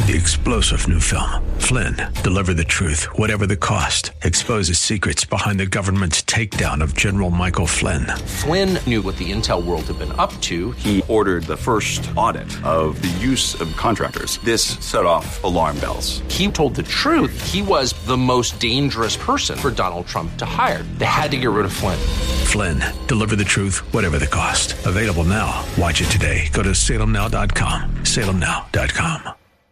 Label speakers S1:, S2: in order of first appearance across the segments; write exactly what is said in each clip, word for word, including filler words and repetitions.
S1: The explosive new film, Flynn, deliver the truth, whatever the cost, exposes secrets behind the government's takedown of General Michael Flynn.
S2: Flynn knew what the intel world had been up to.
S3: He ordered the first audit of the use of contractors. This set off alarm bells.
S2: He told the truth. He was the most dangerous person for Donald Trump to hire. They had to get rid of Flynn.
S1: Flynn, deliver the truth, whatever the cost. Available now. Watch it today. Go to salem now dot com. salem now dot com.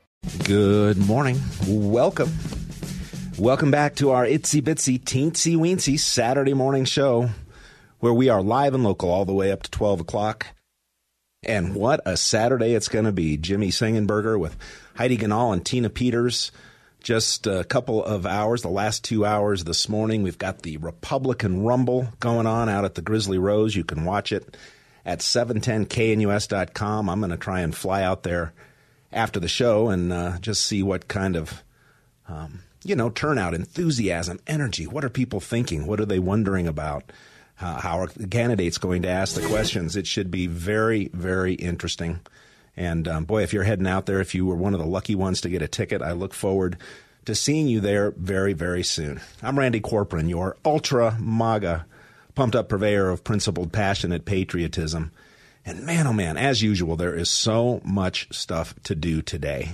S4: Good morning. Welcome. Welcome back to our itsy bitsy teensy weensy Saturday morning show, where we are live and local all the way up to twelve o'clock. And what a Saturday it's going to be. Jimmy Singenberger with Heidi Ganahl and Tina Peters. Just a couple of hours, the last two hours this morning, we've got the Republican Rumble going on out at the Grizzly Rose. You can watch it at seven ten K N U S dot com. I'm going to try and fly out there after the show and uh, just see what kind of, um, you know, turnout, enthusiasm, energy. What are people thinking? What are they wondering about? Uh, how are the candidates going to ask the questions? It should be very, very interesting. And, um, boy, if you're heading out there, if you were one of the lucky ones to get a ticket, I look forward to seeing you there very, very soon. I'm Randy Corporon, your ultra MAGA, pumped-up purveyor of principled, passionate patriotism. And man, oh man, as usual, there is so much stuff to do today.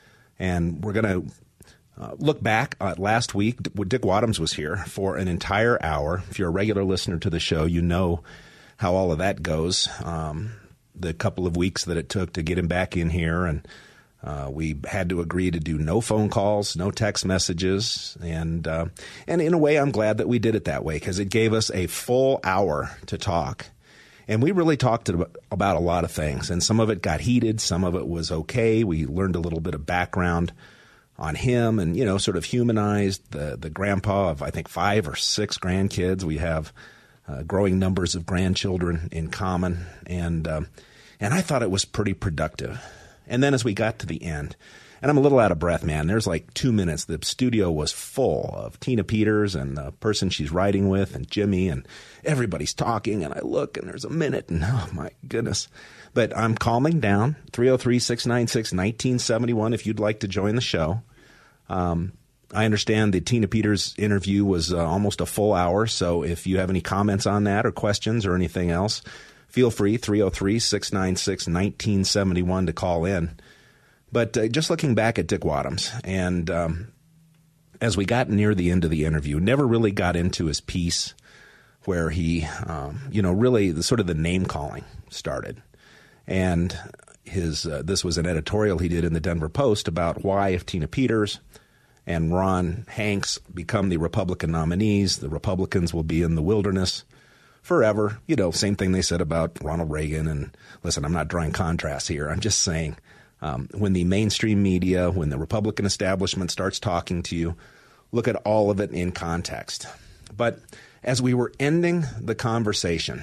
S4: And we're going to uh, look back at last week. Dick Wadhams was here for an entire hour. If you're a regular listener to the show, you know how all of that goes. Um, the couple of weeks that it took to get him back in here. And uh, we had to agree to do no phone calls, no text messages. And, uh, and in a way, I'm glad that we did it that way because it gave us a full hour to talk. And we really talked about a lot of things, and some of it got heated. Some of it was okay. We learned a little bit of background on him and, you know, sort of humanized the, the grandpa of, I think, five or six grandkids. We have uh, growing numbers of grandchildren in common, and um, and I thought it was pretty productive. And then as we got to the end, and I'm a little out of breath, man. There's like two minutes. The studio was full of Tina Peters and the person she's riding with and Jimmy, and everybody's talking. And I look, and there's a minute, and oh, my goodness. But I'm calming down. three oh three, six nine six, one nine seven one if you'd like to join the show. Um, I understand the Tina Peters interview was uh, almost a full hour. So if you have any comments on that or questions or anything else, feel free, three oh three, six nine six, one nine seven one to call in. But uh, just looking back at Dick Wadhams, and um, as we got near the end of the interview, never really got into his piece where he, um, you know, really the sort of the name calling started. And his uh, this was an editorial he did in the Denver Post about why, if Tina Peters and Ron Hanks become the Republican nominees, the Republicans will be in the wilderness forever. You know, same thing they said about Ronald Reagan. And listen, I'm not drawing contrasts here. I'm just saying. Um, when the mainstream media, when the Republican establishment starts talking to you, look at all of it in context. But as we were ending the conversation,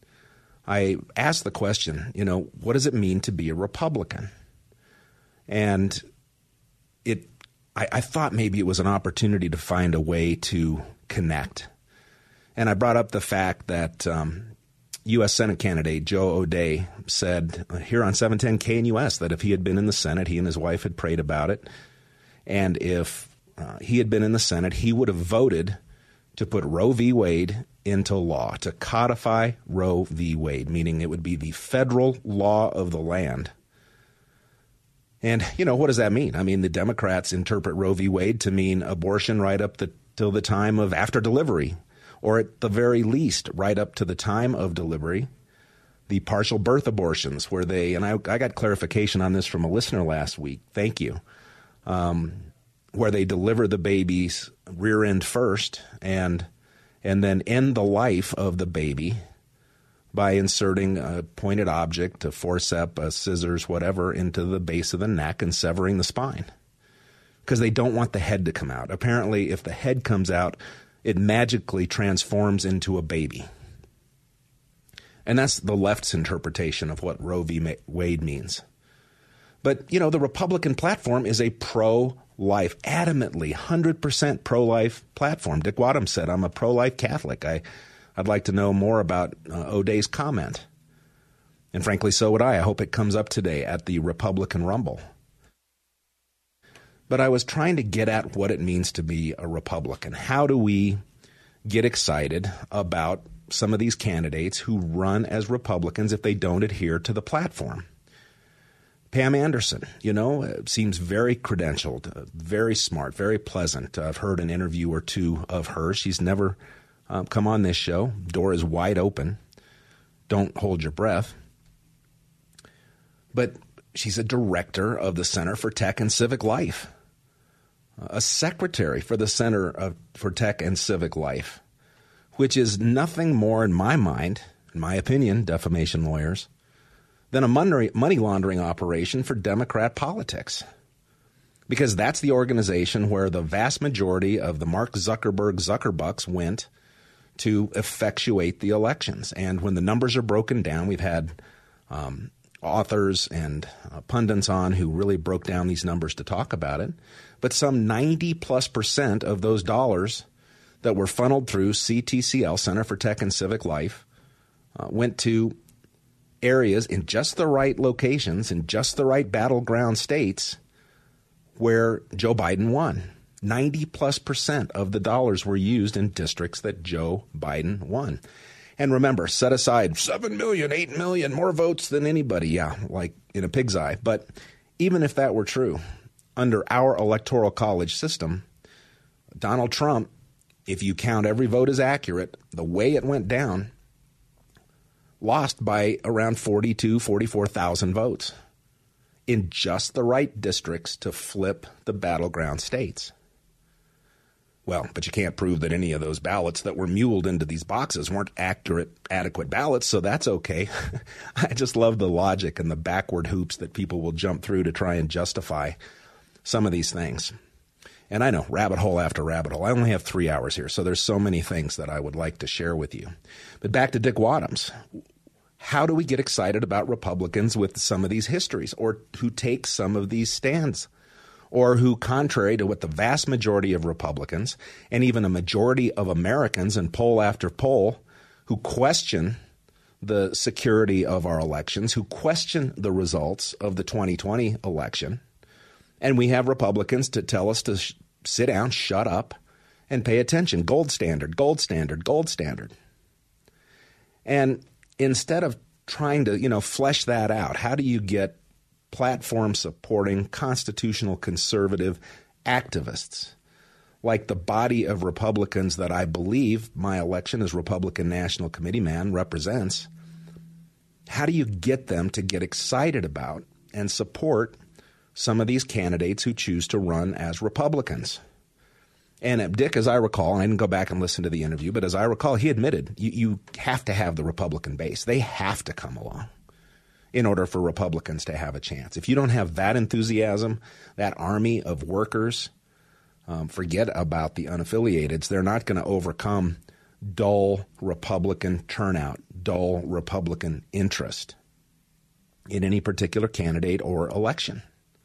S4: I asked the question, you know, what does it mean to be a Republican? And it, I, I thought maybe it was an opportunity to find a way to connect. And I brought up the fact that um, U S Senate candidate Joe O'Dea said here on seven ten K N U S that if he had been in the Senate, he and his wife had prayed about it. And if uh, he had been in the Senate, he would have voted to put Roe v. Wade into law, to codify Roe v. Wade, meaning it would be the federal law of the land. And, you know, what does that mean? I mean, the Democrats interpret Roe v. Wade to mean abortion right up the, till the time of after delivery, or at the very least, right up to the time of delivery, the partial birth abortions where they, and I, I got clarification on this from a listener last week, thank you, um, where they deliver the baby's rear end first and and then end the life of the baby by inserting a pointed object, a forceps, a scissors, whatever, into the base of the neck and severing the spine. Because they don't want the head to come out. Apparently, if the head comes out, it magically transforms into a baby. And that's the left's interpretation of what Roe v. Wade means. But, you know, the Republican platform is a pro-life, adamantly, one hundred percent pro-life platform. Dick Wadhams said, I'm a pro-life Catholic. I, I'd like to know more about uh, O'Dea's comment. And frankly, so would I. I hope it comes up today at the Republican Rumble. But I was trying to get at what it means to be a Republican. How do we get excited about some of these candidates who run as Republicans if they don't adhere to the platform? Pam Anderson, you know, seems very credentialed, very smart, very pleasant. I've heard an interview or two of her. She's never um, come on this show. Door is wide open. Don't hold your breath. But she's a director of the Center for Tech and Civic Life, a secretary for the Center of, for Tech and Civic Life, which is nothing more, in my mind, in my opinion, defamation lawyers, than a money, money laundering operation for Democrat politics. Because that's the organization where the vast majority of the Mark Zuckerberg Zuckerbucks went to effectuate the elections. And when the numbers are broken down, we've had um, authors and uh, pundits on who really broke down these numbers to talk about it. But some ninety plus percent of those dollars that were funneled through C T C L, Center for Tech and Civic Life, uh, went to areas in just the right locations, in just the right battleground states where Joe Biden won. ninety plus percent of the dollars were used in districts that Joe Biden won. And remember, set aside seven million, eight million, more votes than anybody. Yeah, like in a pig's eye. But even if that were true, under our electoral college system, Donald Trump, if you count every vote as accurate, the way it went down, lost by around forty-two, forty-four thousand votes in just the right districts to flip the battleground states. Well, but you can't prove that any of those ballots that were muled into these boxes weren't accurate, adequate ballots, so that's okay. I just love the logic and the backward hoops that people will jump through to try and justify some of these things. And I know, rabbit hole after rabbit hole. I only have three hours here, so there's so many things that I would like to share with you. But back to Dick Wadhams. How do we get excited about Republicans with some of these histories, or who take some of these stands, or who, contrary to what the vast majority of Republicans and even a majority of Americans in poll after poll, who question the security of our elections, who question the results of the twenty twenty election, and we have Republicans to tell us to sh- sit down, shut up, and pay attention. Gold standard, gold standard, gold standard. And instead of trying to, you know, flesh that out, how do you get platform-supporting, constitutional conservative activists like the body of Republicans that I believe my election as Republican National Committee man represents, how do you get them to get excited about and support some of these candidates who choose to run as Republicans? And Dick, as I recall, and I didn't go back and listen to the interview, but as I recall, he admitted you, you have to have the Republican base. They have to come along in order for Republicans to have a chance. If you don't have that enthusiasm, that army of workers, um, forget about the unaffiliateds. They're not going to overcome dull Republican turnout, dull Republican interest in any particular candidate or election.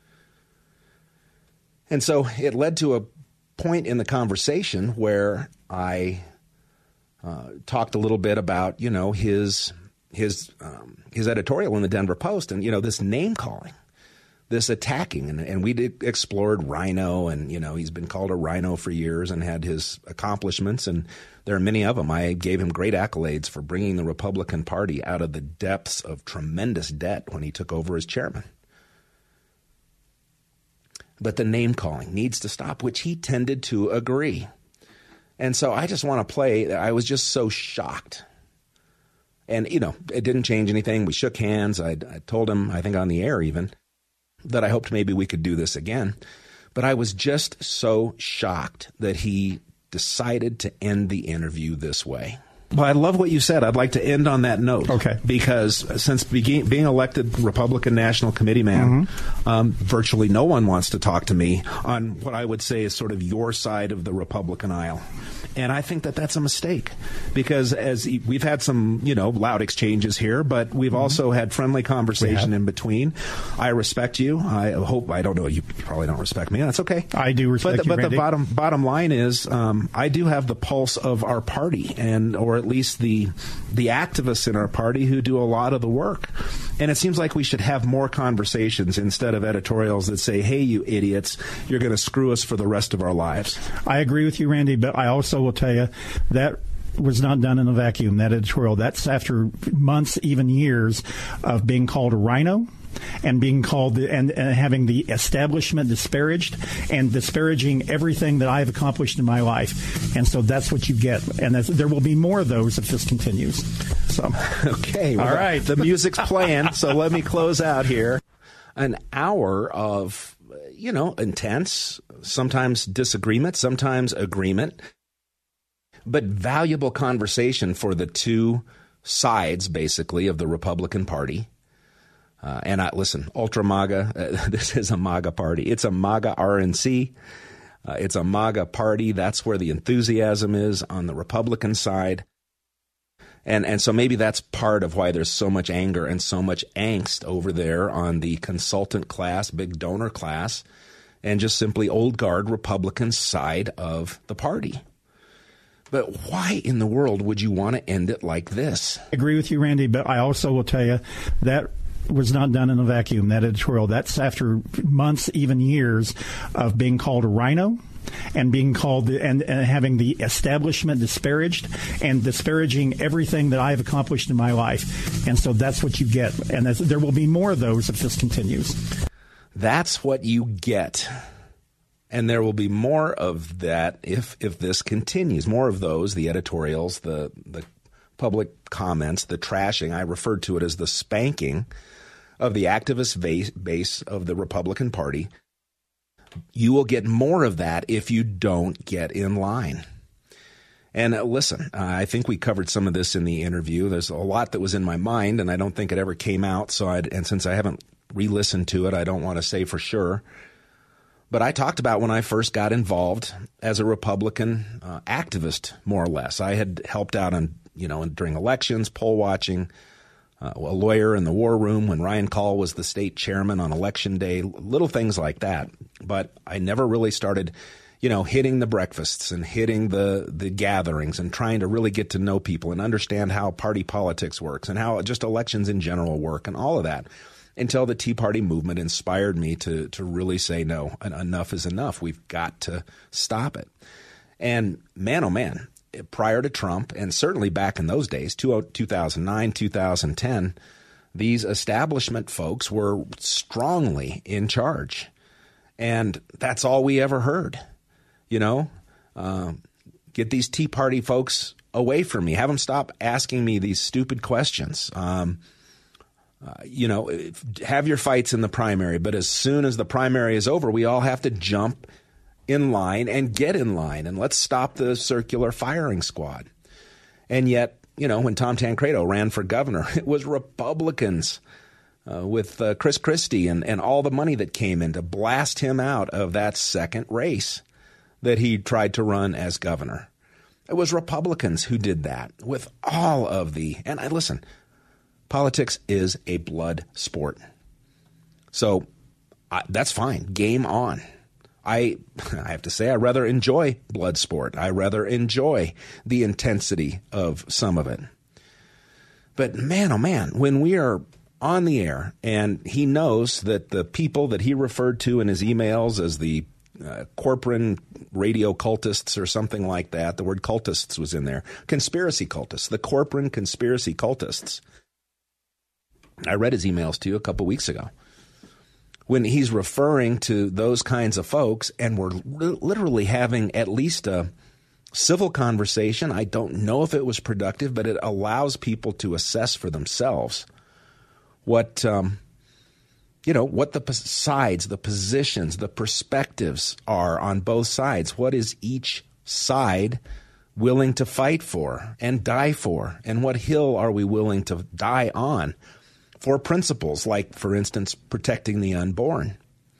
S4: And so it led to a point in the conversation where I uh, talked a little bit about, you know, his his um, his editorial in the Denver Post, and you know, this name calling, this attacking, and, and we did, explored Rhino, and you know, he's been called a Rhino for years and had his accomplishments, and there are many of them. I gave him great accolades for bringing the Republican Party out of the depths of tremendous debt when he took over as chairman. But the name calling needs to stop, which he tended to agree. And so I just want to play. I was just so shocked. And, you know, it didn't change anything. We shook hands. I, I told him, I think on the air even, that I hoped maybe we could do this again. But I was just so shocked that he decided to end the interview this way. Well, I love what you said. I'd like to end on that note.
S5: Okay.
S4: Because since being, being elected Republican National Committee man, mm-hmm. um, virtually no one wants to talk to me on what I would say is sort of your side of the Republican aisle. And I think that that's a mistake, because as we've had some, you know, loud exchanges here, but we've mm-hmm. also had friendly conversation in between. I respect you. I hope, I don't know, you probably don't respect me. That's okay.
S5: I do respect
S4: but the,
S5: you,
S4: But
S5: Randy.
S4: the bottom bottom line is um, I do have the pulse of our party, and or at least the the activists in our party who do a lot of the work. And it seems like we should have more conversations instead of editorials that say, hey, you idiots, you're going to screw us for the rest of our lives.
S5: I agree with you, Randy, but I also will tell you that was not done in a vacuum, that editorial. That's after months, even years, of being called a rhino and being called the, and, and having the establishment disparaged and disparaging everything that I've accomplished in my life. And so that's what you get. And there will be more of those if this continues. So,
S4: okay. Well,
S5: all right.
S4: The, the music's playing, so let me close out here. An hour of, you know, intense, sometimes disagreement, sometimes agreement, but valuable conversation for the two sides, basically, of the Republican Party. Uh, and I, listen, Ultra MAGA, uh, this is a MAGA party. It's a MAGA R N C. Uh, it's a MAGA party. That's where the enthusiasm is on the Republican side. And and so maybe that's part of why there's so much anger and so much angst over there on the consultant class, big donor class, and just simply old guard Republican side of the party. But why in the world would you want to end it like this?
S5: I agree with you, Randy, but I also will tell you that was not done in a vacuum, that editorial. That's after months, even years, of being called a rhino and being called the, and, and having the establishment disparaged and disparaging everything that I've accomplished in my life. And so that's what you get. And there will be more of those if this continues.
S4: That's what you get. And there will be more of that if if this continues. More of those, the editorials, the the public comments, the trashing. I referred to it as the spanking of the activist base, base of the Republican Party. You will get more of that if you don't get in line. And uh, listen, uh, I think we covered some of this in the interview. There's a lot that was in my mind, and I don't think it ever came out. So, I'd, and since I haven't re-listened to it, I don't want to say for sure. But I talked about when I first got involved as a Republican uh, activist, more or less. I had helped out on, you know, during elections, poll watching, uh, a lawyer in the war room when Ryan Call was the state chairman on election day, little things like that. But I never really started, you know, hitting the breakfasts and hitting the, the gatherings and trying to really get to know people and understand how party politics works and how just elections in general work and all of that. Until the Tea Party movement inspired me to to really say, no, enough is enough. We've got to stop it. And man, oh man, prior to Trump, and certainly back in those days, two thousand nine, two thousand ten, these establishment folks were strongly in charge. And that's all we ever heard. You know, uh, get these Tea Party folks away from me. Have them stop asking me these stupid questions. Um Uh, you know, have your fights in the primary, but as soon as the primary is over, we all have to jump in line and get in line, and let's stop the circular firing squad. And yet, you know, when Tom Tancredo ran for governor, it was Republicans uh, with uh, Chris Christie and, and all the money that came in to blast him out of that second race that he tried to run as governor. It was Republicans who did that with all of the – and I listen – politics is a blood sport. So uh, that's fine. Game on. I I have to say I rather enjoy blood sport. I rather enjoy the intensity of some of it. But man, oh man, when we are on the air and he knows that the people that he referred to in his emails as the uh, Corcoran radio cultists or something like that, the word cultists was in there, conspiracy cultists, the Corcoran conspiracy cultists. I read his emails to you a couple weeks ago when he's referring to those kinds of folks, and we're literally having at least a civil conversation. I don't know if it was productive, but it allows people to assess for themselves what, um, you know, what the sides, the positions, the perspectives are on both sides. What is each side willing to fight for and die for? And what hill are we willing to die on? For principles like, for instance, protecting the unborn.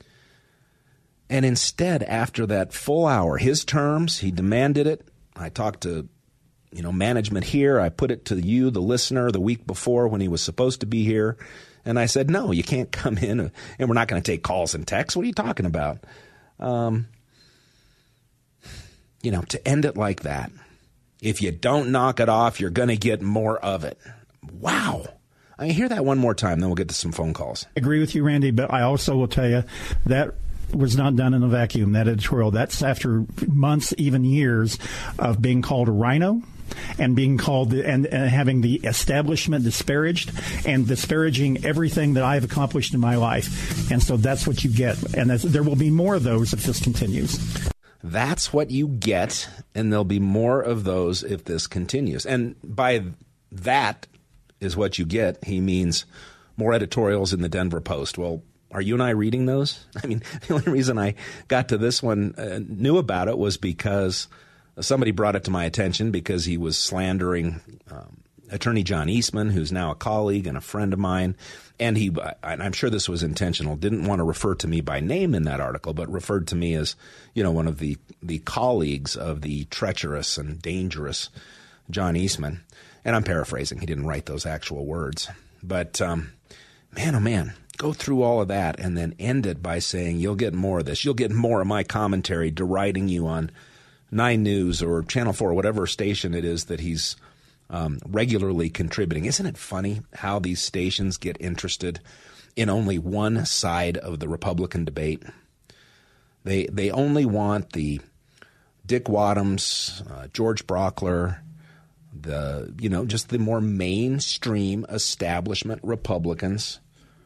S4: And instead, after that full hour, his terms, he demanded it. I talked to, you know, management here. I put it to you, the listener, the week before when he was supposed to be here. And I said, no, you can't come in and we're not going to take calls and texts. What are you talking about? Um, you know, to end it like that. If you don't knock it off, you're going to get more of it. Wow. I mean, hear that one more time, then we'll get to some phone calls.
S5: I agree with you, Randy, but I also will tell you that was not done in a vacuum, that editorial. That's after months, even years, of being called a rhino and being called the, and, and having the establishment disparaged and disparaging everything that I've accomplished in my life. And so that's what you get. And there will be more of those if this continues.
S4: That's what you get, and there'll be more of those if this continues. And by that is what you get, he means more editorials in the Denver Post. Well, are you and I reading those? I mean, the only reason I got to this one, uh, knew about it, was because somebody brought it to my attention because he was slandering um, Attorney John Eastman, who's now a colleague and a friend of mine. And he, and I'm sure this was intentional, didn't want to refer to me by name in that article, but referred to me as, you know, one of the, the colleagues of the treacherous and dangerous John Eastman. And I'm paraphrasing. He didn't write those actual words. But, um, man, oh, man, go through all of that and then end it by saying you'll get more of this. You'll get more of my commentary deriding you on Nine News or Channel four, whatever station it is that he's um, regularly contributing. Isn't it funny how these stations get interested in only one side of the Republican debate? They they only want the Dick Wadhams, uh, George Brockler, the you know just the more mainstream establishment Republicans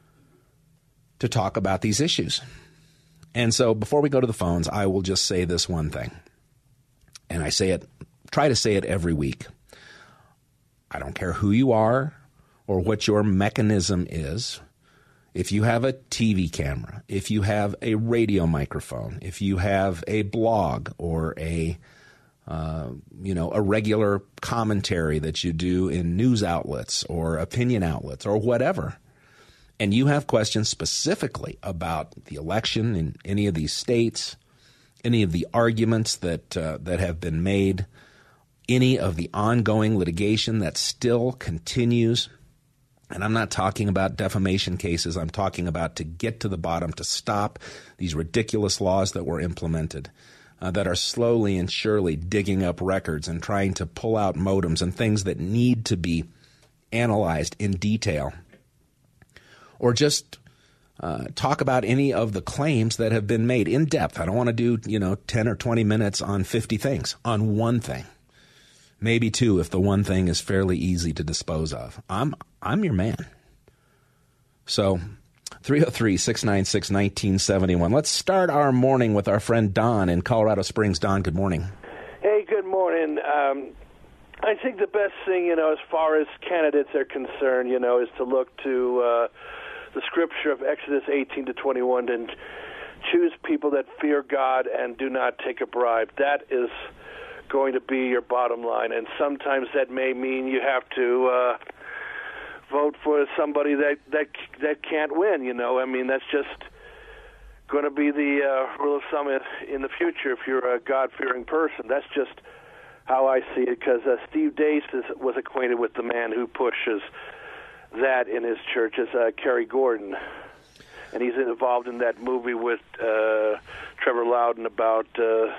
S4: to talk about these issues. And so before we go to the phones, I will just say this one thing. And I say it, try to say it every week. I don't care who you are or what your mechanism is. If you have a T V camera, if you have a radio microphone, if you have a blog or a, uh, you know, a regular commentary that you do in news outlets or opinion outlets or whatever, and you have questions specifically about the election in any of these states, any of the arguments that uh, that have been made, any of the ongoing litigation that still continues, and I'm not talking about defamation cases. I'm talking about to get to the bottom, to stop these ridiculous laws that were implemented uh, that are slowly and surely digging up records and trying to pull out modems and things that need to be analyzed in detail, or just Uh, talk about any of the claims that have been made in depth. I don't want to do, you know, ten or twenty minutes on fifty things, on one thing. Maybe two if the one thing is fairly easy to dispose of. I'm I'm your man. So three oh three, six nine six, one nine seven one. Let's start our morning with our friend Don in Colorado Springs. Don, good morning.
S6: Hey, good morning. Um, I think the best thing, you know, as far as candidates are concerned, you know, is to look to uh, the scripture of Exodus eighteen to twenty-one and choose people that fear God and do not take a bribe. That is going to be your bottom line, and sometimes that may mean you have to uh, vote for somebody that, that that can't win, you know. I mean, that's just going to be the uh, rule of thumb in the future if you're a God-fearing person. That's just how I see it, because uh, Steve Deace is, was acquainted with the man who pushes that in his church is uh, Kerry Gordon, and he's involved in that movie with uh, Trevor Loudon about uh,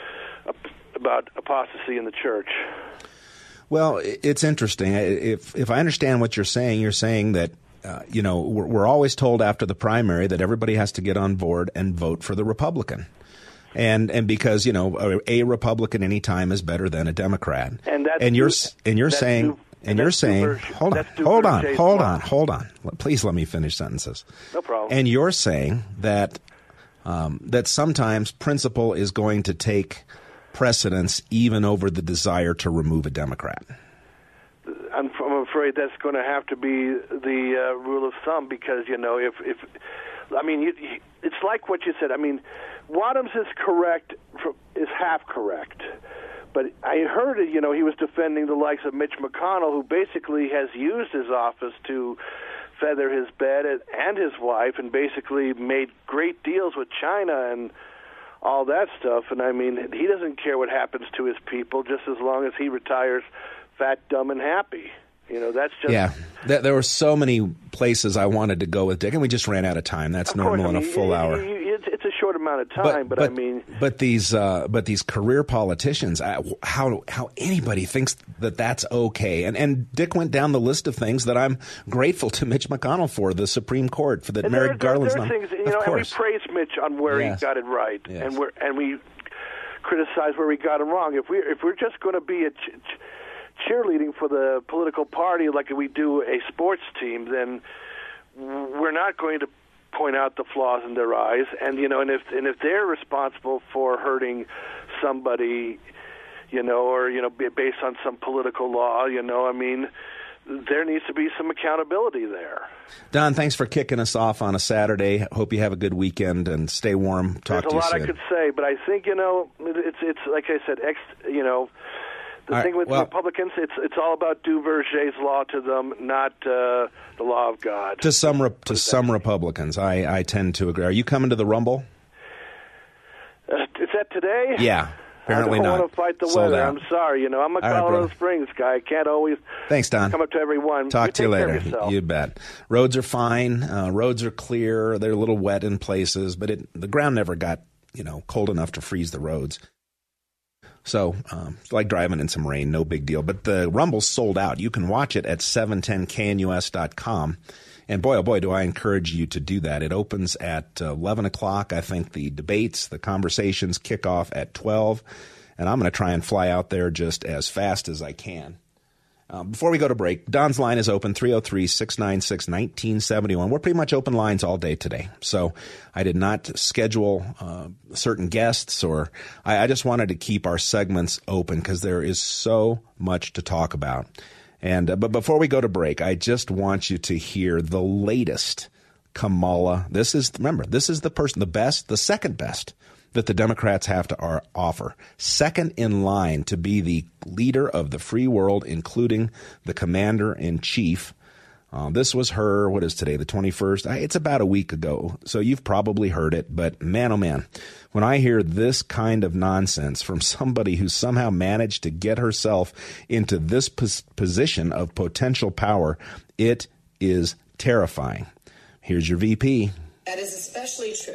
S6: about apostasy in the church.
S4: Well, it's interesting. If if I understand what you're saying, you're saying that uh, you know we're, we're always told after the primary that everybody has to get on board and vote for the Republican, and and because you know a, a Republican anytime is better than a Democrat,
S6: and that's
S4: and you're
S6: new,
S4: and you're saying.
S6: New,
S4: And you're saying,
S6: version,
S4: hold on, hold on, hold on, hold on. Please let me finish sentences.
S6: No problem.
S4: And you're saying that um, that sometimes principle is going to take precedence even over the desire to remove a Democrat.
S6: I'm, I'm afraid that's going to have to be the uh, rule of thumb, because, you know, if, if I mean, you, it's like what you said. I mean, Wadhams is correct, is half correct. But I heard, you know, he was defending the likes of Mitch McConnell, who basically has used his office to feather his bed and his wife, and basically made great deals with China and all that stuff. And, I mean, he doesn't care what happens to his people just as long as he retires fat, dumb, and happy. You know, that's just...
S4: Yeah, there were so many places I wanted to go with Dick, and we just ran out of time. That's
S6: of
S4: normal
S6: course, I mean,
S4: in a full
S6: you,
S4: hour.
S6: You, it's, it's a short amount of time, but, but, but I mean,
S4: but these uh, but these career politicians, I, how how anybody thinks that that's okay? And and Dick went down the list of things that I'm grateful to Mitch McConnell for, the Supreme Court, for that
S6: and
S4: Merrick
S6: there,
S4: Garland's
S6: there are
S4: not,
S6: things, you know, and we praise Mitch on where
S4: yes.
S6: he got it right,
S4: yes.
S6: and we and we criticize where he got it wrong. If we if we're just going to be a ch- ch- cheerleading for the political party like we do a sports team, then we're not going to point out the flaws in their eyes. And you know, and if and if they're responsible for hurting somebody, you know, or you know, based on some political law, you know, I mean, there needs to be some accountability there.
S4: Don, thanks for kicking us off on a Saturday. Hope you have a good weekend and stay warm. Talk
S6: There's
S4: to you soon.
S6: There's a lot I could say, but I think, you know, it's it's like I said, ex, you know. The
S4: all
S6: thing
S4: right,
S6: with
S4: well,
S6: Republicans, it's it's all about Duverger's law to them, not uh, the law of God.
S4: To some re- to some Republicans, I, I tend to agree. Are you coming to the Rumble?
S6: Uh, is that today?
S4: Yeah, apparently
S6: I don't
S4: not.
S6: want to fight the
S4: Sold
S6: weather.
S4: out.
S6: I'm sorry. You know, I'm a
S4: All right,
S6: Colorado
S4: brother.
S6: Springs guy. I can't always
S4: Thanks, Don.
S6: come up to everyone.
S4: Talk
S6: you
S4: to you
S6: take care of
S4: later.
S6: yourself.
S4: You bet. Roads are fine. Uh, roads are clear. They're a little wet in places, but it, the ground never got, you know, cold enough to freeze the roads. So um, it's like driving in some rain, no big deal. But the Rumble's sold out. You can watch it at seven ten K N U S dot com. And boy, oh boy, do I encourage you to do that. It opens at eleven o'clock. I think the debates, the conversations kick off at twelve. And I'm going to try and fly out there just as fast as I can. Uh, before we go to break, Don's line is open, three oh three, six nine six, one nine seven one. We're pretty much open lines all day today. So I did not schedule uh, certain guests, or I, I just wanted to keep our segments open because there is so much to talk about. And uh, but before we go to break, I just want you to hear the latest Kamala. This is, remember, this is the person, the best, the second best that the Democrats have to ar- offer. Second in line to be the leader of the free world, including the commander-in-chief. Uh, this was her, what is today, the twenty-first? It's about a week ago, so you've probably heard it. But man, oh man, when I hear this kind of nonsense from somebody who somehow managed to get herself into this pos- position of potential power, it is terrifying. Here's your V P.
S7: That is especially true.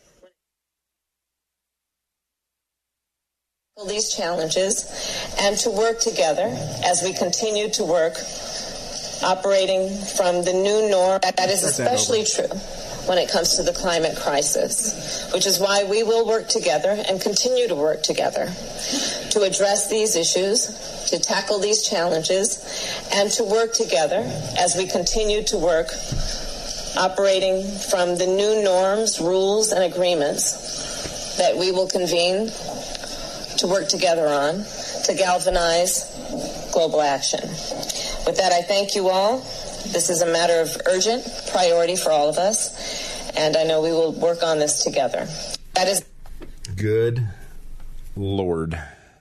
S7: These challenges and to work together as we continue to work operating from the new norm. That is especially true when it comes to the climate crisis, which is why we will work together and continue to work together to address these issues, to tackle these challenges, and to work together as we continue to work operating from the new norms, rules, and agreements that we will convene to work together on to galvanize global action. With that, I thank you all. This is a matter of urgent priority for all of us, and I know we will work on this together. That is
S4: good Lord.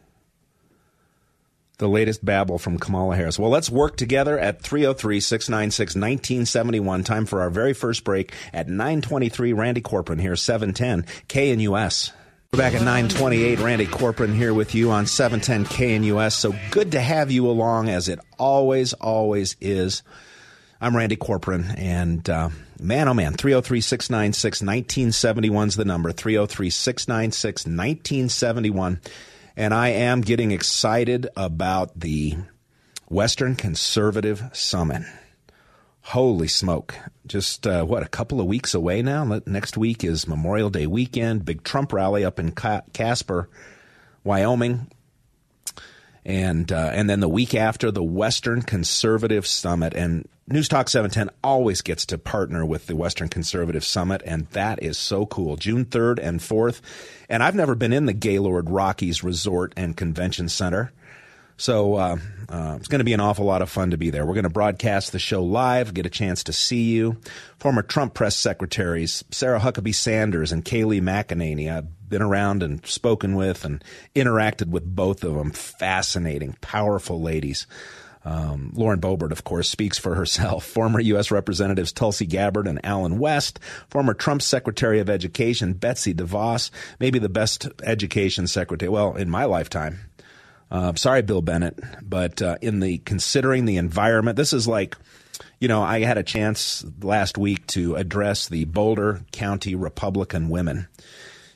S4: The latest babble from Kamala Harris. Well, let's work together at three oh three, six nine six, one nine seven one. Time for our very first break at nine twenty-three. Randy Corporon here, seven ten K N U S. We're back at nine twenty-eight. Randy Corporon here with you on seven ten K N U S. So good to have you along, as it always, always is. I'm Randy Corporon, and uh, man, oh man, three oh three, six nine six, one nine seven one is the number, three oh three, six nine six, one nine seven one. And I am getting excited about the Western Conservative Summit. Holy smoke. Just, uh, what, a couple of weeks away now? Next week is Memorial Day weekend, big Trump rally up in Casper, Wyoming. And uh, and then the week after, the Western Conservative Summit. And News Talk seven ten always gets to partner with the Western Conservative Summit, and that is so cool. June third and fourth. And I've never been in the Gaylord Rockies Resort and Convention Center. So uh, uh, it's going to be an awful lot of fun to be there. We're going to broadcast the show live, get a chance to see you. Former Trump press secretaries Sarah Huckabee Sanders and Kayleigh McEnany. I've been around and spoken with and interacted with both of them. Fascinating, powerful ladies. Um, Lauren Boebert, of course, speaks for herself. Former U S Representatives Tulsi Gabbard and Alan West. Former Trump Secretary of Education Betsy DeVos. Maybe the best education secretary, well, in my lifetime. Uh, sorry, Bill Bennett, but uh, in the considering the environment, this is like, you know, I had a chance last week to address the Boulder County Republican women.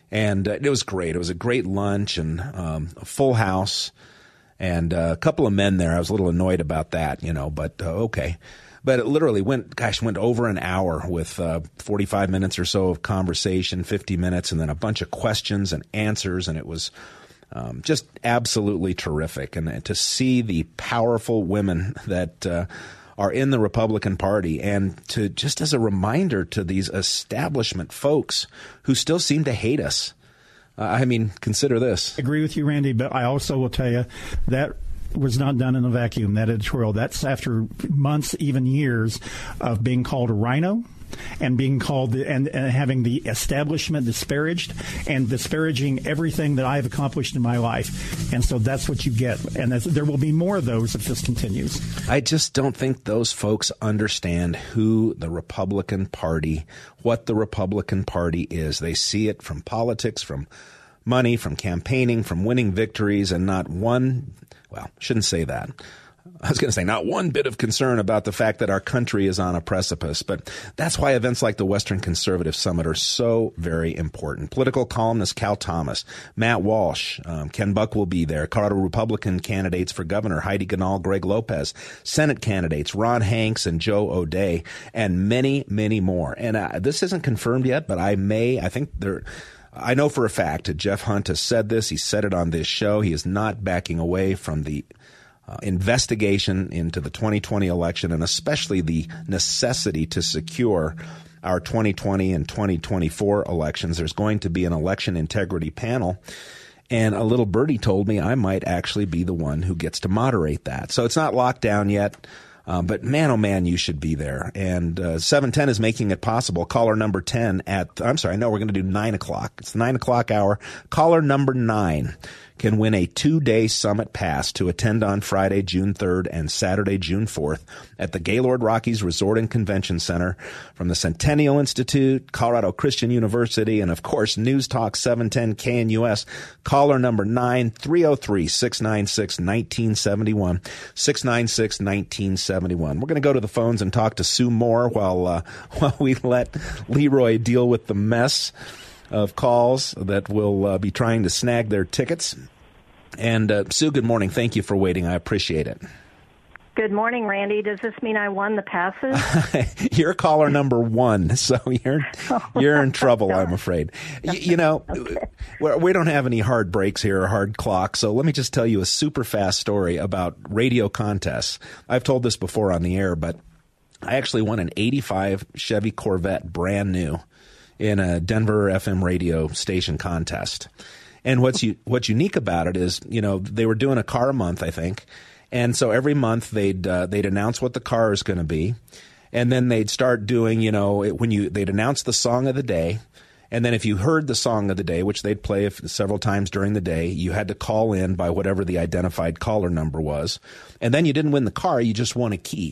S4: And uh, it was great. It was a great lunch and um, a full house and uh, a couple of men there. I was a little annoyed about that, you know, but uh, okay. But it literally went, gosh, went over an hour with uh, forty-five minutes or so of conversation, fifty minutes, and then a bunch of questions and answers. And it was um, just absolutely terrific. And, and to see the powerful women that uh, are in the Republican Party, and to just as a reminder to these establishment folks who still seem to hate us. Uh, I mean, consider this.
S5: I agree with you, Randy, but I also will tell you that was not done in a vacuum, that editorial. That's after months, even years, of being called a rhino and being called the, and, and having the establishment disparaged and disparaging everything that I've accomplished in my life. And so that's what you get. And there will be more of those if this continues.
S4: I just don't think those folks understand who the Republican Party, what the Republican Party is. They see it from politics, from money, from campaigning, from winning victories, and not one, well, shouldn't say that. I was going to say not one bit of concern about the fact that our country is on a precipice, but that's why events like the Western Conservative Summit are so very important. Political columnist Cal Thomas, Matt Walsh, um, Ken Buck will be there, Colorado Republican candidates for governor Heidi Ganahl, Greg Lopez, Senate candidates Ron Hanks and Joe O'Dea, and many, many more. And uh, this isn't confirmed yet, but I may, I think there I know for a fact that Jeff Hunt has said this. He said it on this show. He is not backing away from the uh, investigation into the twenty twenty election, and especially the necessity to secure our twenty twenty and twenty twenty-four elections. There's going to be an election integrity panel, and a little birdie told me I might actually be the one who gets to moderate that. So it's not locked down yet. Um, but man, oh man, you should be there. And uh, seven ten is making it possible. Caller number ten at, I'm sorry, no, we're going to do nine o'clock. It's the nine o'clock hour. Caller number nine can win a two-day summit pass to attend on Friday, June third and Saturday, June fourth at the Gaylord Rockies Resort and Convention Center from the Centennial Institute, Colorado Christian University, and, of course, News Talk seven ten K N U S. Caller number nine, three oh three, six nine six, one nine seven one, six nine six, one nine seven one. We're going to go to the phones and talk to Sue Moore while, uh, while we let Leroy deal with the mess of calls that will uh, be trying to snag their tickets. And uh, Sue, good morning. Thank you for waiting. I appreciate it.
S8: Good morning, Randy. Does this mean I won the passes?
S4: You're caller number one, so you're you're in trouble, I'm afraid. You, you know, okay. we don't have any hard breaks here or hard clocks, so let me just tell you a super fast story about radio contests. I've told this before on the air, but I actually won an eighty-five Chevy Corvette, brand new, in a Denver F M radio station contest. And what's u- what's unique about it is, you know, they were doing a car a month, I think. And so every month they'd uh, they'd announce what the car is going to be. And then they'd start doing, you know, it, when you they'd announce the song of the day. And then if you heard the song of the day, which they'd play if, several times during the day, you had to call in by whatever the identified caller number was. And then you didn't win the car, you just won a key.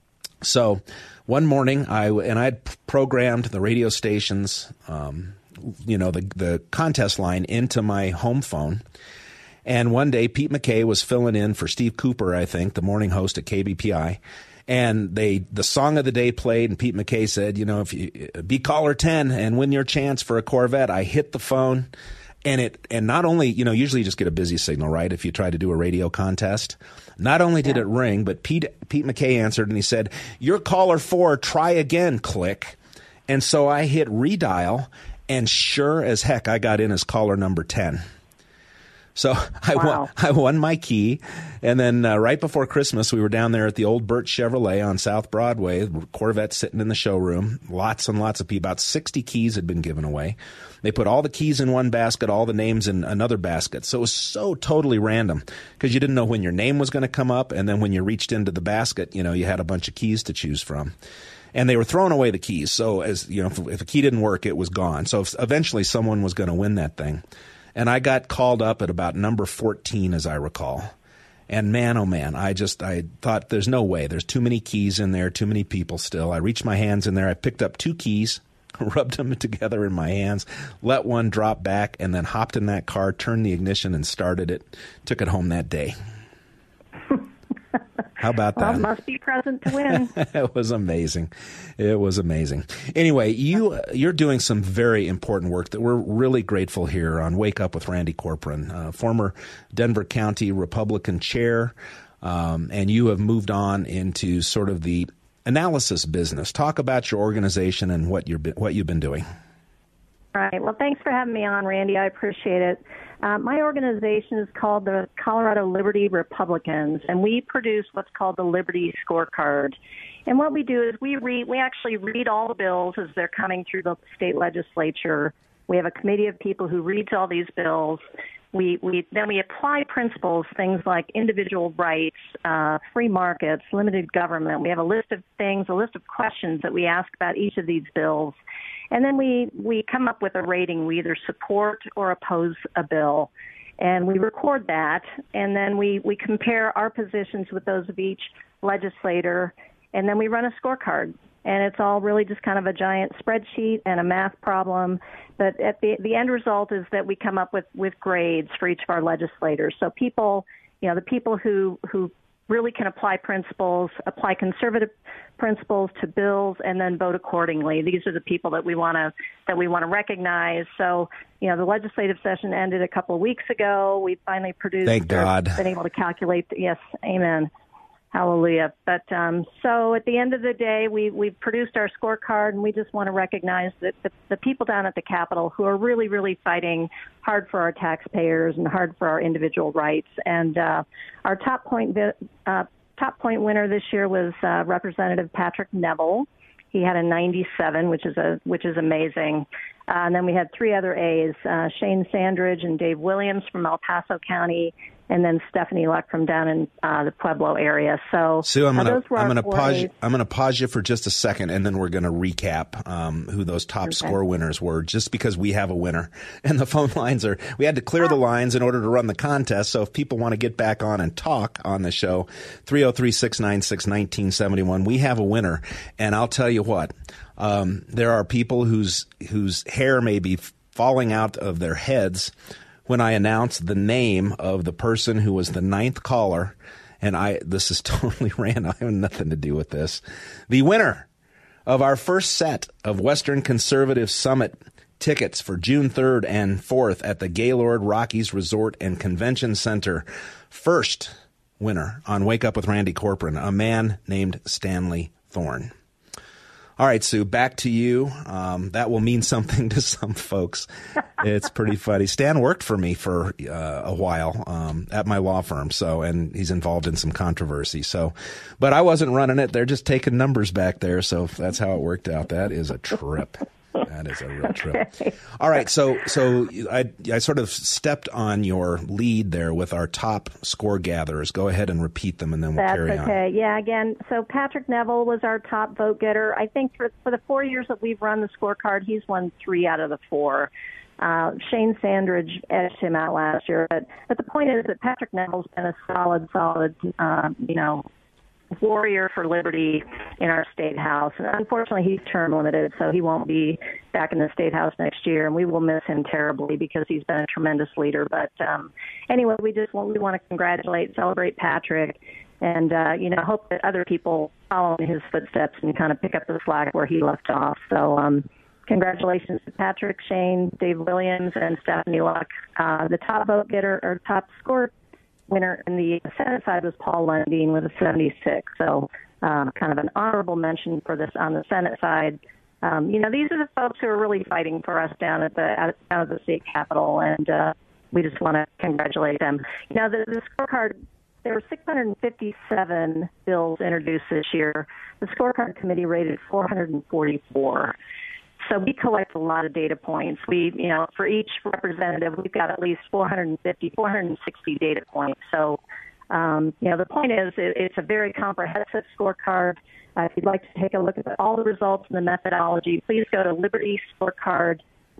S4: So one morning, I and I had programmed the radio stations, um, you know, the the contest line into my home phone. And one day, Pete McKay was filling in for Steve Cooper, I think, the morning host at K B P I. And they the song of the day played, and Pete McKay said, you know, if you be caller ten and win your chance for a Corvette. I hit the phone, and it and not only, you know, usually you just get a busy signal, right, if you try to do a radio contest. Not only did yeah. it ring, but Pete Pete McKay answered, and he said, "You're caller four, try again," click. And so I hit redial, and sure as heck, I got in as caller number ten. So I wow. won. I won my key, and then uh, right before Christmas, we were down there at the old Burt Chevrolet on South Broadway. Corvette sitting in the showroom. Lots and lots of people. About sixty keys had been given away. They put all the keys in one basket, all the names in another basket. So it was so totally random because you didn't know when your name was going to come up, and then when you reached into the basket, you know, you had a bunch of keys to choose from. And they were throwing away the keys. So as you know, if, if a key didn't work, it was gone. So if, eventually, someone was going to win that thing. And I got called up at about number fourteen, as I recall. And man, oh man, I just, I thought there's no way. There's too many keys in there, too many people still. I reached my hands in there. I picked up two keys, rubbed them together in my hands, let one drop back, and then hopped in that car, turned the ignition, and started it. Took it home that day. How about that?
S8: Well, must be present to win.
S4: It was amazing. It was amazing. Anyway, you, you're doing some very important work that we're really grateful here on Wake Up with Randy Corcoran, uh, former Denver County Republican chair, um, and you have moved on into sort of the analysis business. Talk about your organization and what you're what you've been doing.
S8: All right. Well, thanks for having me on, Randy. I appreciate it. Uh, my organization is called the Colorado Liberty Republicans, and we produce what's called the Liberty Scorecard. And what we do is we read, we actually read all the bills as they're coming through the state legislature. We have a committee of people who reads all these bills. We, we then we apply principles, things like individual rights, uh, free markets, limited government. We have a list of things, a list of questions that we ask about each of these bills. And then we, we come up with a rating. We either support or oppose a bill. And we record that, and then we, we compare our positions with those of each legislator, and then we run a scorecard. And it's all really just kind of a giant spreadsheet and a math problem. But at the the end result is that we come up with, with grades for each of our legislators. So people, you know, the people who, who really can apply principles, apply conservative principles to bills, and then vote accordingly. These are the people that we want to that we want to recognize. So, you know, the legislative session ended a couple of weeks ago. We finally produced.
S4: Thank God.
S8: Been able to calculate. The, yes, amen. Hallelujah. But um, so at the end of the day, we, we've produced our scorecard, and we just want to recognize that the, the people down at the Capitol who are really, really fighting hard for our taxpayers and hard for our individual rights. And uh, our top point uh, top point winner this year was uh, Representative Patrick Neville. He had a ninety-seven, which is a which is amazing. Uh, and then we had three other A's, uh, Shane Sandridge and Dave Williams from El Paso County, and then Stephanie Luck from down in uh, the Pueblo area. So,
S4: Sue, I'm
S8: uh,
S4: going to I'm going to
S8: four
S4: pause.
S8: A's.
S4: I'm going to pause you for just a second, and then we're going to recap um, who those top
S8: Okay.
S4: score winners were. Just because we have a winner, and the phone lines are, we had to clear the lines in order to run the contest. So if people want to get back on and talk on the show, three oh three, six nine six, one nine seven one. We have a winner, and I'll tell you what. Um, there are people whose whose hair may be falling out of their heads when I announce the name of the person who was the ninth caller, and I this is totally random. I have nothing to do with this. The winner of our first set of Western Conservative Summit tickets for June third and fourth at the Gaylord Rockies Resort and Convention Center. First winner on Wake Up with Randy Corcoran, a man named Stanley Thorne. All right, Sue, back to you. Um, that will mean something to some folks. It's pretty funny. Stan worked for me for uh, a while um, at my law firm, so and he's involved in some controversy. So, but I wasn't running it. They're just taking numbers back there, so that's how it worked out. That is a trip. That is a real trip. All right, so so I I sort of stepped on your lead there with our top score gatherers. Go ahead and repeat them, and then we'll
S8: That's
S4: carry on.
S8: okay. Yeah, again, so Patrick Neville was our top vote getter. I think for for the four years that we've run the scorecard, he's won three out of the four. Uh, Shane Sandridge edged him out last year, but but the point is that Patrick Neville's been a solid, solid, uh, you know, warrior for liberty in our state house. And unfortunately, he's term limited, so he won't be back in the state house next year, and we will miss him terribly because he's been a tremendous leader. But um, anyway, we just want, we want to congratulate, celebrate Patrick, and uh, you know, hope that other people follow in his footsteps and kind of pick up the slack where he left off. So um, congratulations to Patrick, Shane, Dave Williams, and Stephanie Luck. Uh, the top vote getter or top score winner in the Senate side was Paul Lundeen with a seventy-six. So um, kind of an honorable mention for this on the Senate side. Um, you know, these are the folks who are really fighting for us down at the at, down at the state capitol, and uh, we just want to congratulate them. You know, the, the scorecard, there were six hundred fifty-seven bills introduced this year. The scorecard committee rated four hundred forty-four. So we collect a lot of data points. We, you know, for each representative, we've got at least four hundred fifty, four hundred sixty data points. So, um, you know, the point is it, it's a very comprehensive scorecard. Uh, if you'd like to take a look at all the results and the methodology, please go to liberty scorecard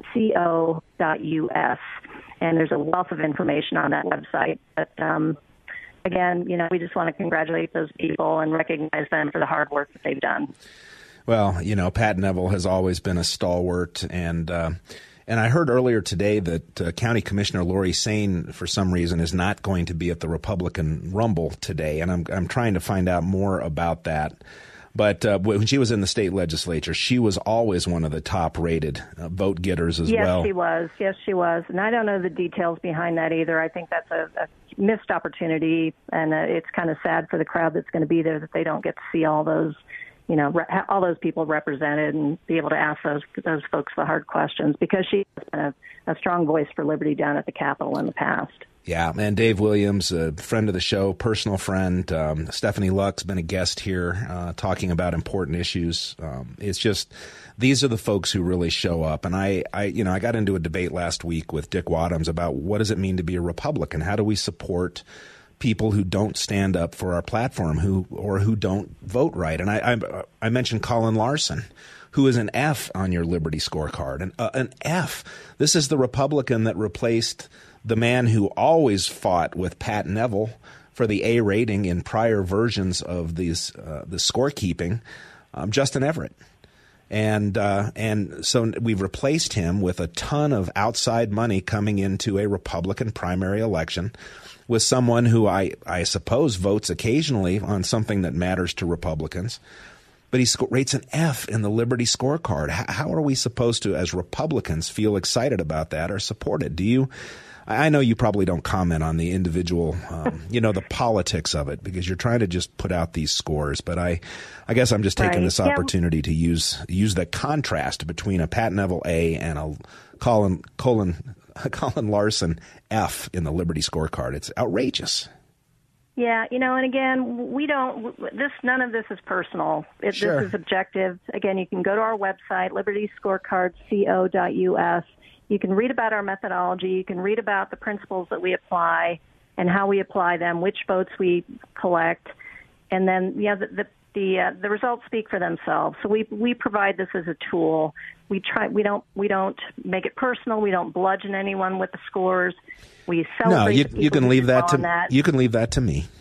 S8: co dot u s, and there's a wealth of information on that website. But, um, again, you know, we just want to congratulate those people and recognize them for the hard work that they've done.
S4: Well, you know, Pat Neville has always been a stalwart, and uh, And I heard earlier today that uh, County Commissioner Lori Sain, for some reason, is not going to be at the Republican Rumble today. And I'm I'm trying to find out more about that. But uh, when she was in the state legislature, she was always one of the top-rated uh, vote getters as
S8: yes,
S4: well.
S8: Yes, she was. Yes, she was. And I don't know the details behind that either. I think that's a, a missed opportunity, and uh, it's kind of sad for the crowd that's going to be there that they don't get to see all those, you know, re- all those people represented and be able to ask those those folks the hard questions, because she has been a, a strong voice for liberty down at the Capitol in the past.
S4: Yeah, and Dave Williams, a friend of the show, personal friend. Um, Stephanie Luck's been a guest here uh, talking about important issues. Um, it's just, these are the folks who really show up. And I, I, you know, I got into a debate last week with Dick Wadhams about what does it mean to be a Republican? How do we support people who don't stand up for our platform, who or who don't vote right? And I, I, I mentioned Colin Larson, who is an F on your Liberty scorecard, an, uh, an F. This is the Republican that replaced the man who always fought with Pat Neville for the A rating in prior versions of these uh, the scorekeeping, um, Justin Everett. And uh, and so we've replaced him with a ton of outside money coming into a Republican primary election with someone who I, I suppose votes occasionally on something that matters to Republicans. But he sc- rates an F in the Liberty scorecard. H- how are we supposed to, as Republicans, feel excited about that or support it? Do you? I know you probably don't comment on the individual, um, you know, the politics of it, because you're trying to just put out these scores. But I, I guess I'm just taking
S8: right.
S4: this opportunity yeah. to use use the contrast between a Pat Neville A and a Colin Colin Colin Larson F in the Liberty scorecard. It's outrageous.
S8: Yeah, you know, and again, we don't, this, none of this is personal. It,
S4: sure.
S8: This is objective. Again, you can go to our website, liberty scorecard co dot u s. You can read about our methodology. You can read about the principles that we apply and how we apply them, which votes we collect. And then, yeah, the, the, the, uh, the results speak for themselves. So we, we provide this as a tool. We try, we don't, we don't make it personal. We don't bludgeon anyone with the scores. We celebrate.
S4: No, you,
S8: the
S4: you can leave that to
S8: that.
S4: you can leave that to me.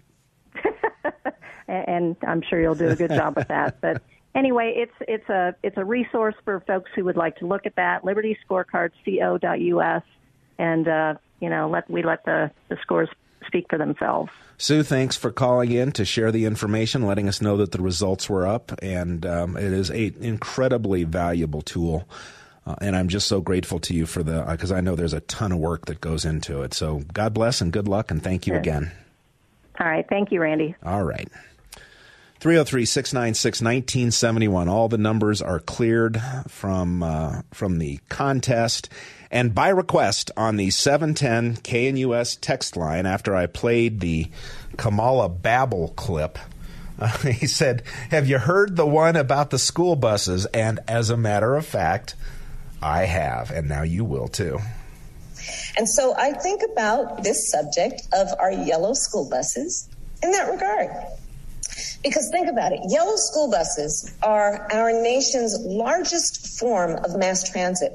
S8: And I'm sure you'll do a good job with that. But anyway, it's it's a it's a resource for folks who would like to look at that. Liberty Scorecard co dot u s, and uh, you know, let we let the, the scores speak for themselves.
S4: Sue, thanks for calling in to share the information, letting us know that the results were up, and um, it is an incredibly valuable tool. Uh, and I'm just so grateful to you for the, because uh, I know there's a ton of work that goes into it. So God bless and good luck, and thank you
S8: Sure.
S4: again.
S8: All right. Thank you, Randy.
S4: All right. three oh three, six nine six, one nine seven one. All the numbers are cleared from uh, from the contest. And by request on the seven ten K N U S text line, after I played the Kamala Babble clip, uh, he said, have you heard the one about the school buses? And as a matter of fact, I have, and now you will too.
S9: And so I think about this subject of our yellow school buses in that regard. Because think about it, yellow school buses are our nation's largest form of mass transit.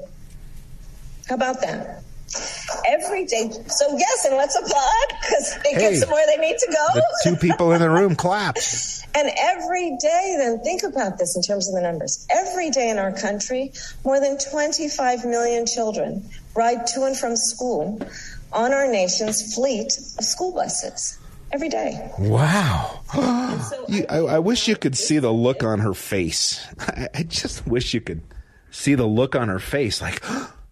S9: How about that? Every day. So yes, and let's applaud, because they
S4: Hey,
S9: get somewhere they need to go.
S4: The two people in the room clapped.
S9: And every day, then think about this in terms of the numbers. Every day in our country, more than twenty-five million children ride to and from school on our nation's fleet of school buses. Every day.
S4: Wow.
S9: so
S4: you, I, I wish you could see the look on her face. I, I just wish you could see the look on her face. Like,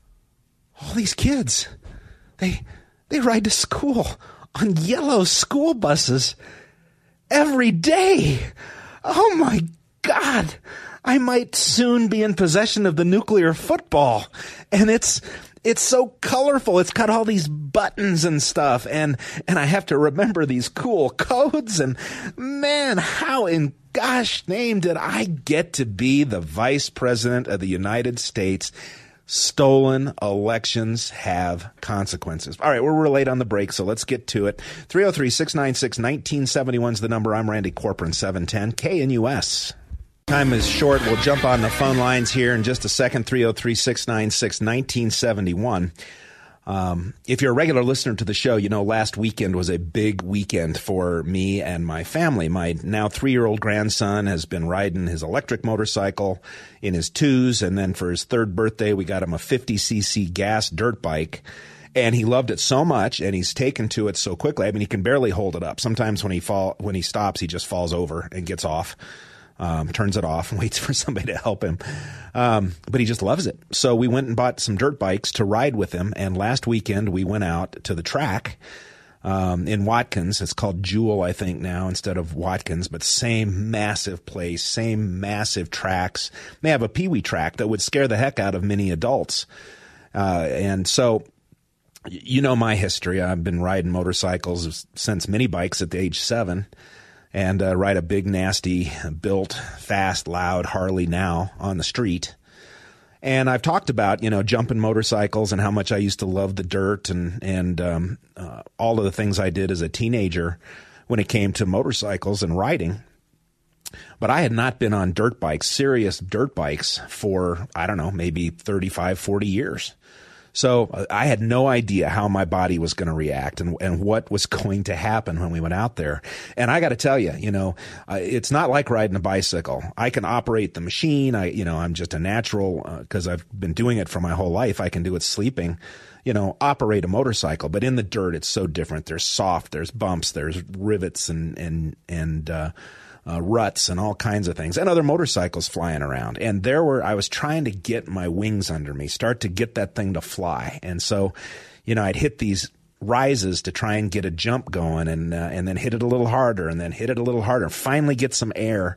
S4: all these kids, they they ride to school on yellow school buses every day. Oh, my God. I might soon be in possession of the nuclear football. And it's it's so colorful. It's got all these buttons and stuff. And, and I have to remember these cool codes. And, man, how in gosh name did I get to be the vice president of the United States? Stolen elections have consequences. All right, we're, we're late on the break, so let's get to it. three oh three, six nine six, one nine seven one is the number. I'm Randy Corcoran, seven ten K N U S. Time is short. We'll jump on the phone lines here in just a second. three oh three, six nine six, one nine seven one. Um, if you're a regular listener to the show, you know last weekend was a big weekend for me and my family. My now three-year-old grandson has been riding his electric motorcycle in his twos, and then for his third birthday, we got him a fifty c c gas dirt bike. And he loved it so much, and he's taken to it so quickly. I mean, he can barely hold it up. Sometimes when he fall, when he stops, he just falls over and gets off. Um, turns it off and waits for somebody to help him. Um, but he just loves it. So we went and bought some dirt bikes to ride with him. And last weekend we went out to the track um, in Watkins. It's called Jewel, I think, now instead of Watkins, but same massive place, same massive tracks. They have a peewee track that would scare the heck out of many adults. Uh, and so, you know my history. I've been riding motorcycles since mini bikes at the age seven. And uh, ride a big, nasty, built, fast, loud Harley now on the street. And I've talked about, you know, jumping motorcycles and how much I used to love the dirt and, and um, uh, all of the things I did as a teenager when it came to motorcycles and riding. But I had not been on dirt bikes, serious dirt bikes, for, I don't know, maybe thirty-five, forty years. So uh, I had no idea how my body was going to react and, and what was going to happen when we went out there. And I got to tell you, you know, uh, it's not like riding a bicycle. I can operate the machine. I, you know, I'm just a natural because uh, I've been doing it for my whole life. I can do it sleeping, you know, operate a motorcycle. But in the dirt, it's so different. There's soft, there's bumps, there's rivets and, and, and, uh, Uh, ruts and all kinds of things, and other motorcycles flying around. And there were, I was trying to get my wings under me, start to get that thing to fly. And so, you know, I'd hit these rises to try and get a jump going, and uh, and then hit it a little harder, and then hit it a little harder, finally get some air.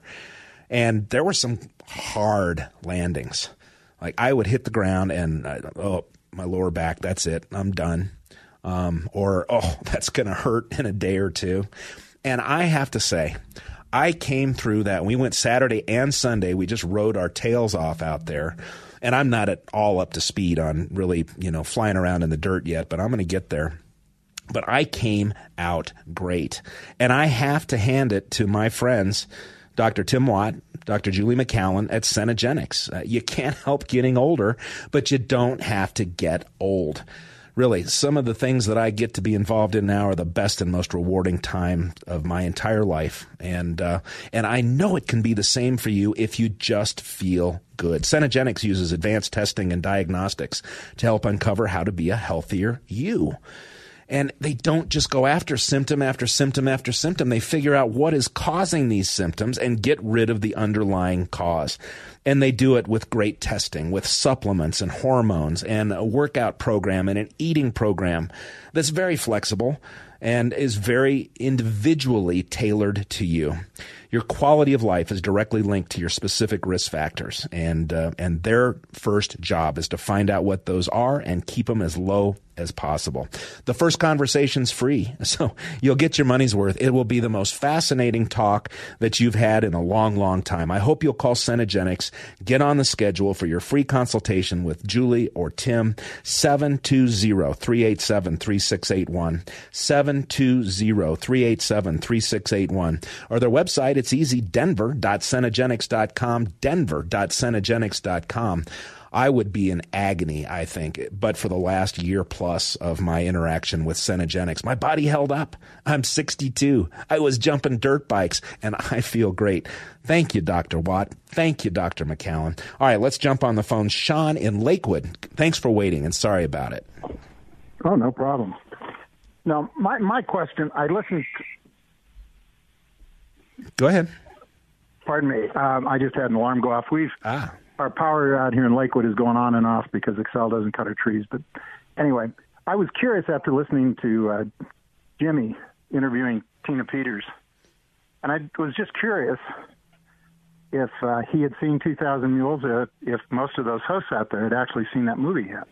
S4: And there were some hard landings. Like I would hit the ground and, I, oh, my lower back, that's it, I'm done. Um, or, oh, that's going to hurt in a day or two. And I have to say, I came through that. We went Saturday and Sunday. We just rode our tails off out there. And I'm not at all up to speed on really, you know, flying around in the dirt yet, but I'm going to get there. But I came out great. And I have to hand it to my friends, Doctor Tim Watt, Doctor Julie McCallan at Cenegenics. Uh, you can't help getting older, but you don't have to get old. Really, some of the things that I get to be involved in now are the best and most rewarding time of my entire life. And uh, and I know it can be the same for you if you just feel good. Cenegenics uses advanced testing and diagnostics to help uncover how to be a healthier you. And they don't just go after symptom after symptom after symptom. They figure out what is causing these symptoms and get rid of the underlying cause. And they do it with great testing, with supplements and hormones and a workout program and an eating program that's very flexible and is very individually tailored to you. Your quality of life is directly linked to your specific risk factors, and uh, and their first job is to find out what those are and keep them as low as possible. The first conversation's free, so you'll get your money's worth. It will be the most fascinating talk that you've had in a long, long time. I hope you'll call Cenegenics, get on the schedule for your free consultation with Julie or Tim, seven two zero, three eight seven, three six eight one, seven two zero, three eight seven, three six eight one, or their website. It's easy, denver dot cenegenics dot com, denver dot cenegenics dot com. I would be in agony, I think, but for the last year plus of my interaction with Cenegenics, my body held up. I'm sixty-two. I was jumping dirt bikes, and I feel great. Thank you, Doctor Watt. Thank you, Doctor McCallan. All right, let's jump on the phone. Sean in Lakewood, thanks for waiting, and sorry about it.
S10: Oh, no problem. Now, my, my question, I listened to...
S4: Go ahead.
S10: Pardon me. Um, I just had an alarm go off. We've...
S4: Ah.
S10: Our power out here in Lakewood is going on and off because Excel doesn't cut our trees. But anyway, I was curious after listening to uh, Jimmy interviewing Tina Peters, and I was just curious if uh, he had seen two thousand Mules, uh, if most of those hosts out there had actually seen that movie yet.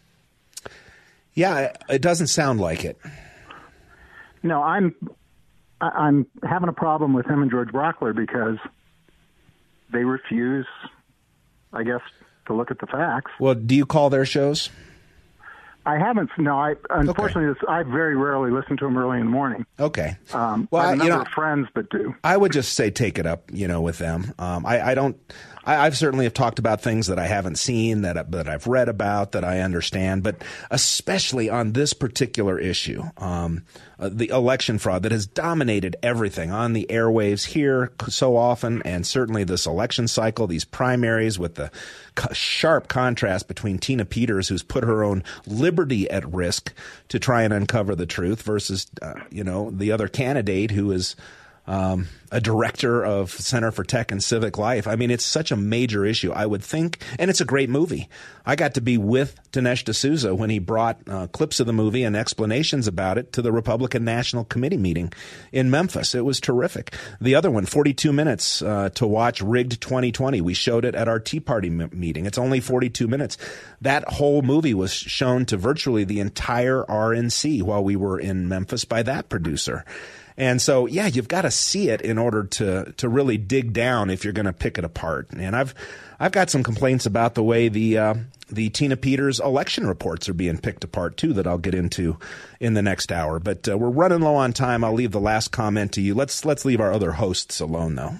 S4: Yeah, it doesn't sound like it.
S10: No, I'm I'm having a problem with him and George Brockler because they refuse, I guess, to look at the facts.
S4: Well, do you call their shows?
S10: I haven't. No, I unfortunately okay. this, I very rarely listen to him early in the morning.
S4: Okay.
S10: Um,
S4: well,
S10: I have a
S4: you
S10: number
S4: know,
S10: of friends that do.
S4: I would just say take it up, you know, with them. Um, I, I don't. I, I've certainly have talked about things that I haven't seen, that that I've read about, that I understand, but especially on this particular issue, um, uh, the election fraud that has dominated everything on the airwaves here so often, and certainly this election cycle, these primaries with the sharp contrast between Tina Peters, who's put her own liberty at risk to try and uncover the truth, versus, uh, you know, the other candidate who is um, a director of Center for Tech and Civic Life. I mean, it's such a major issue, I would think, and it's a great movie. I got to be with Dinesh D'Souza when he brought uh, clips of the movie and explanations about it to the Republican National Committee meeting in Memphis. It was terrific. The other one, forty-two minutes uh, to watch Rigged twenty twenty. We showed it at our Tea Party m- meeting. It's only forty-two minutes. That whole movie was shown to virtually the entire R N C while we were in Memphis by that producer. And so, yeah, you've got to see it in order to to really dig down if you're going to pick it apart. And I've I've got some complaints about the way the uh, the Tina Peters election reports are being picked apart too, that I'll get into in the next hour. But uh, we're running low on time. I'll leave the last comment to you. Let's let's leave our other hosts alone, though.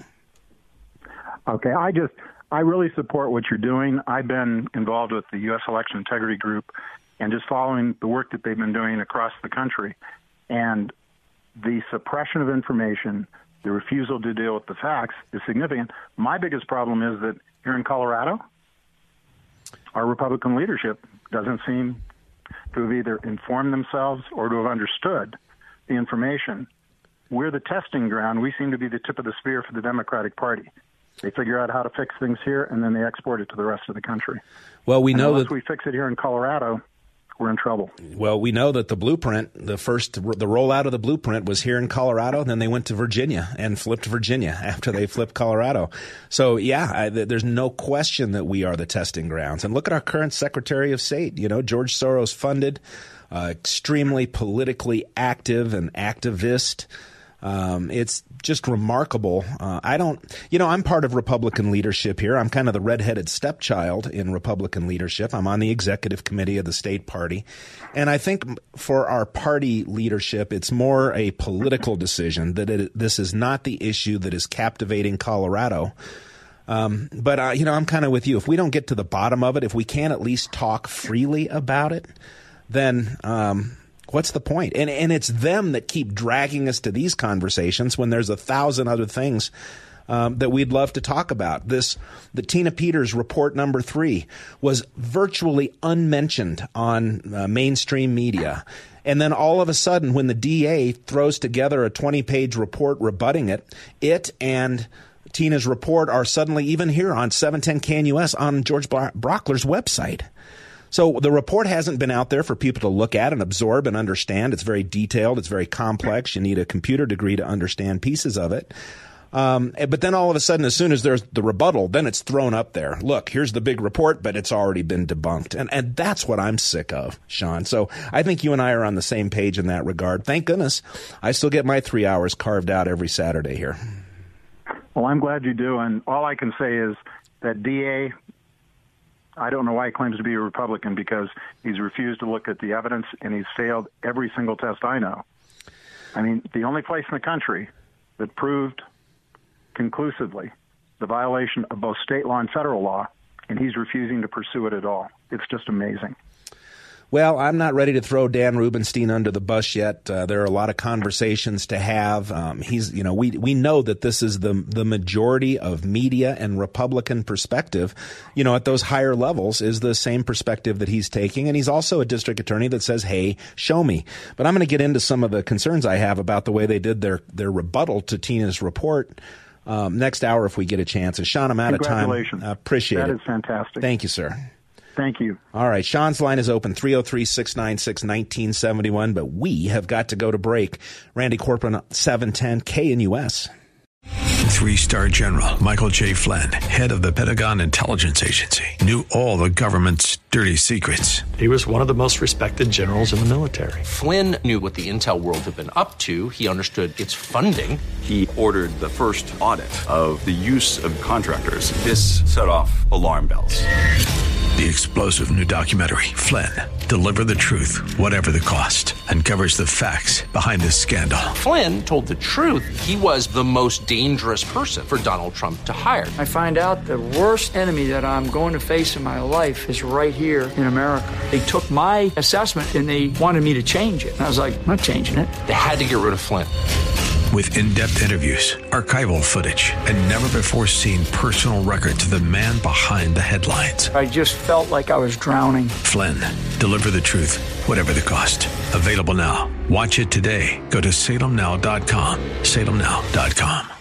S10: Okay, I just I really support what you're doing. I've been involved with the U S Election Integrity Group and just following the work that they've been doing across the country. And the suppression of information, the refusal to deal with the facts is significant. My biggest problem is that here in Colorado, our Republican leadership doesn't seem to have either informed themselves or to have understood the information. We're the testing ground. We seem to be the tip of the spear for the Democratic Party. They figure out how to fix things here, and then they export it to the rest of the country.
S4: Well, we
S10: and
S4: know
S10: unless
S4: that
S10: we fix it here in Colorado, we're in trouble.
S4: Well, we know that the blueprint, the first, the rollout of the blueprint was here in Colorado. Then they went to Virginia and flipped Virginia after they flipped Colorado. So, yeah, I, there's no question that we are the testing grounds. And look at our current Secretary of State, you know, George Soros funded, uh, extremely politically active and activist. Um, it's just remarkable. Uh, I don't, you know, I'm part of Republican leadership here. I'm kind of the redheaded stepchild in Republican leadership. I'm on the executive committee of the state party. And I think for our party leadership, it's more a political decision that it, this is not the issue that is captivating Colorado. Um, but, uh, you know, I'm kind of with you. If we don't get to the bottom of it, if we can't at least talk freely about it, then, um, what's the point? And and it's them that keep dragging us to these conversations when there's a thousand other things um, that we'd love to talk about. This, the Tina Peters report number three was virtually unmentioned on uh, mainstream media. And then all of a sudden, when the D A throws together a twenty-page report rebutting it, it and Tina's report are suddenly even here on seven ten K N U S on George Brockler's website. So the report hasn't been out there for people to look at and absorb and understand. It's very detailed. It's very complex. You need a computer degree to understand pieces of it. Um, but then all of a sudden, as soon as there's the rebuttal, then it's thrown up there. Look, here's the big report, but it's already been debunked. And, and that's what I'm sick of, Sean. So I think you and I are on the same page in that regard. Thank goodness I still get my three hours carved out every Saturday here.
S10: Well, I'm glad you do. And all I can say is that D A, I don't know why he claims to be a Republican, because he's refused to look at the evidence and he's failed every single test I know. I mean, the only place in the country that proved conclusively the violation of both state law and federal law, and he's refusing to pursue it at all. It's just amazing.
S4: Well, I'm not ready to throw Dan Rubenstein under the bus yet. Uh, there are a lot of conversations to have. Um, he's, you know, we we know that this is the the majority of media and Republican perspective. You know, at those higher levels is the same perspective that he's taking, and he's also a district attorney that says, "Hey, show me." But I'm going to get into some of the concerns I have about the way they did their their rebuttal to Tina's report um, next hour if we get a chance. And Sean, I'm out of time.
S10: Congratulations.
S4: I appreciate
S10: that
S4: it.
S10: That is fantastic.
S4: Thank you, sir.
S10: Thank you.
S4: All right. Sean's line is open, three oh three, six nine six, one nine seven one, but we have got to go to break. Randy Corcoran, seven ten K N U S.
S1: Three-star General Michael J. Flynn, head of the Pentagon Intelligence Agency, knew all the government's dirty secrets.
S11: He was one of the most respected generals in the military.
S2: Flynn knew what the intel world had been up to. He understood its funding.
S3: He ordered the first audit of the use of contractors. This set off alarm bells.
S1: The explosive new documentary, Flynn, Deliver the Truth, Whatever the Cost, uncovers the facts behind this scandal.
S2: Flynn told the truth. He was the most dangerous person for Donald Trump to hire.
S12: I find out the worst enemy that I'm going to face in my life is right here in America. They took my assessment and they wanted me to change it. And I was like, I'm not changing it.
S2: They had to get rid of Flynn.
S1: With in-depth interviews, archival footage, and never-before-seen personal records of the man behind the headlines.
S12: I just felt like I was drowning.
S1: Flynn, Deliver the Truth, Whatever the Cost. Available now. Watch it today. Go to salem now dot com. salem now dot com.